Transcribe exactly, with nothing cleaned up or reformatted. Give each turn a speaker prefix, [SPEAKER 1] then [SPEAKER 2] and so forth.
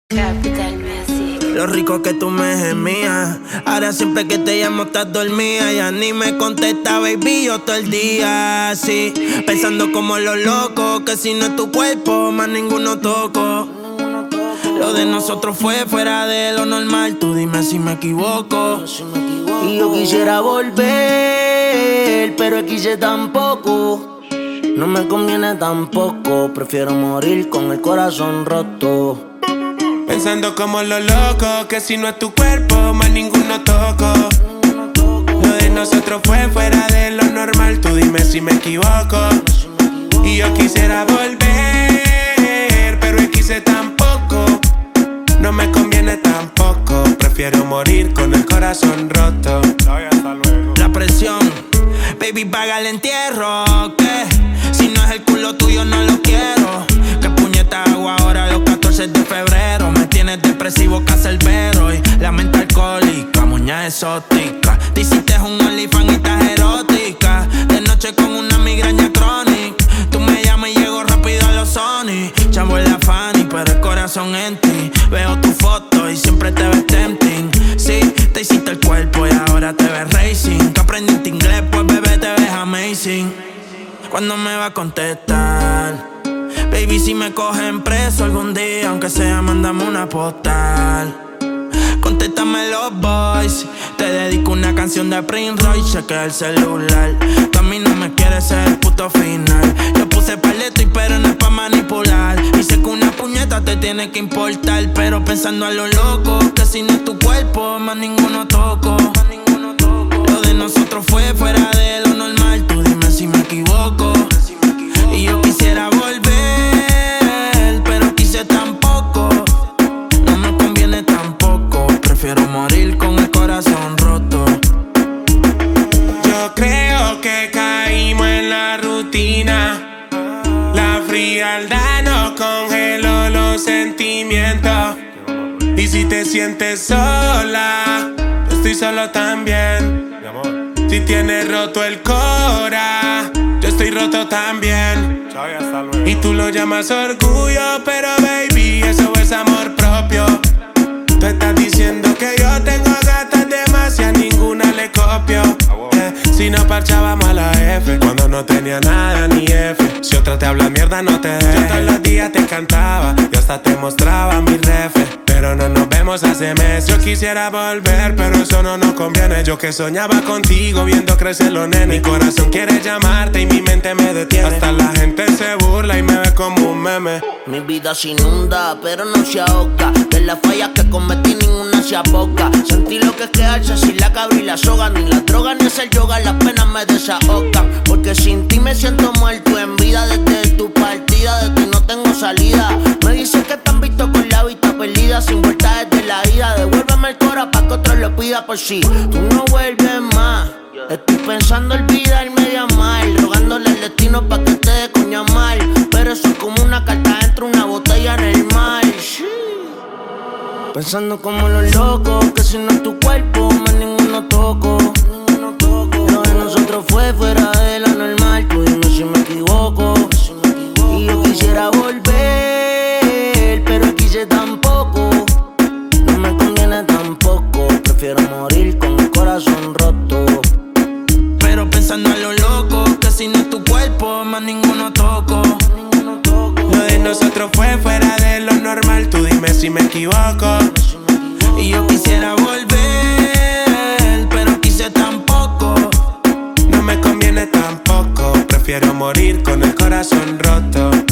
[SPEAKER 1] Capital Music.
[SPEAKER 2] Lo rico que tú me gemías. Ahora siempre que te llamo estás dormida. Ya ni me contesta, baby, yo todo el día así, pensando como los locos, que si no es tu cuerpo, más ninguno toco. Lo de nosotros fue fuera de lo normal. Tú dime si me equivoco.
[SPEAKER 3] Y yo quisiera volver, pero quise tampoco. No me conviene tampoco. Prefiero morir con el corazón roto.
[SPEAKER 4] Pensando como los locos, que si no es tu cuerpo, más ninguno toco. Lo de nosotros fue fuera de lo normal. Tú dime si me equivoco. Y yo quisiera volver, pero quise tampoco. No me conviene tampoco. Prefiero morir con el corazón roto.
[SPEAKER 2] La presión, baby, paga el entierro, ¿qué? Si no es el culo tuyo no lo quiero. ¿Qué puñeta hago ahora los catorce de febrero? Me tienes depresivo, cacerbero y la mente alcohólica, moña exótica. Te hiciste un OnlyFans y estás erótica. De noche con una migraña crónica. Tú me llamas y llego rápido a los Sony. Chavo en la Fanny, pero el corazón en ti. Veo tu foto y siempre te ves tempting. Sí, te hiciste el cuerpo y ahora te ves racing. Que aprendiste inglés, pues bebé te ves amazing. ¿Cuándo me va a contestar? Baby, si me cogen preso algún día, aunque sea, mándame una postal. Contéstame los boys. Te dedico una canción de Prince Royce, chequea el celular. Tú a mí no me quieres ser el puto final. Yo puse paleto y pero no es pa' manipular. Y sé que una puñeta te tiene que importar, pero pensando a lo loco, que si no es tu cuerpo, más ninguno toco. Lo de nosotros fue fuera de lo normal. Tú dime si me equivoco. Y yo quisiera volver, pero quise tampoco. No me conviene tampoco. Prefiero morir con el corazón roto.
[SPEAKER 4] Yo creo que caímos en la rutina. La frialdad nos congeló los sentimientos. Y si te sientes sola, yo estoy solo también. Si tienes roto el cora, yo estoy roto también. Y tú lo llamas orgullo, pero baby, eso es amor propio. Tú estás diciendo que yo tengo gatas de más y a ninguna le copio. Yeah. Si no parchábamos a la F, cuando no tenía nada ni F. Si otra te habla mierda no te dejes. Yo todos los días te cantaba y hasta te mostraba mi refe. Pero no nos vemos hace meses. Yo quisiera volver, pero eso no nos conviene. Yo que soñaba contigo viendo crecer los nenes. Mi corazón quiere llamarte y mi mente me detiene. Hasta la gente se burla y me ve como un meme.
[SPEAKER 3] Mi vida se inunda, pero no se ahoga. De las fallas que cometí ninguna se aboca. Sentí lo que es quedarse sin la cabra y la soga. Ni la droga ni hacer yoga, las penas me desahogan. Porque sin ti me siento muerto en vida. Desde tu partida, de ti no tengo salida. Me dicen que te han visto con la vista perdida, sin vuelta desde la ida. Devuélveme el cora pa' que otro lo pida por si tú no vuelves más. Estoy pensando olvidarme de amar, rogándole al destino pa' que te dé coña mal. Pero eso es como una carta dentro de una botella en el mar. Pensando como los locos, que si no es tu cuerpo, más ninguno toco. Lo de nosotros fue fuera de lo normal. Tú dime si me equivoco. Y yo quisiera volver, pero quise tampoco. No me conviene tampoco. Prefiero morir con el corazón roto.
[SPEAKER 2] Pero pensando a lo loco, que si no es tu cuerpo, más ninguno toco.
[SPEAKER 4] Lo de nosotros fue fuera de lo normal. Tú dime si me equivoco.
[SPEAKER 2] Y yo quisiera volver, pero quise tampoco.
[SPEAKER 4] No me conviene tampoco. Prefiero morir con el corazón roto.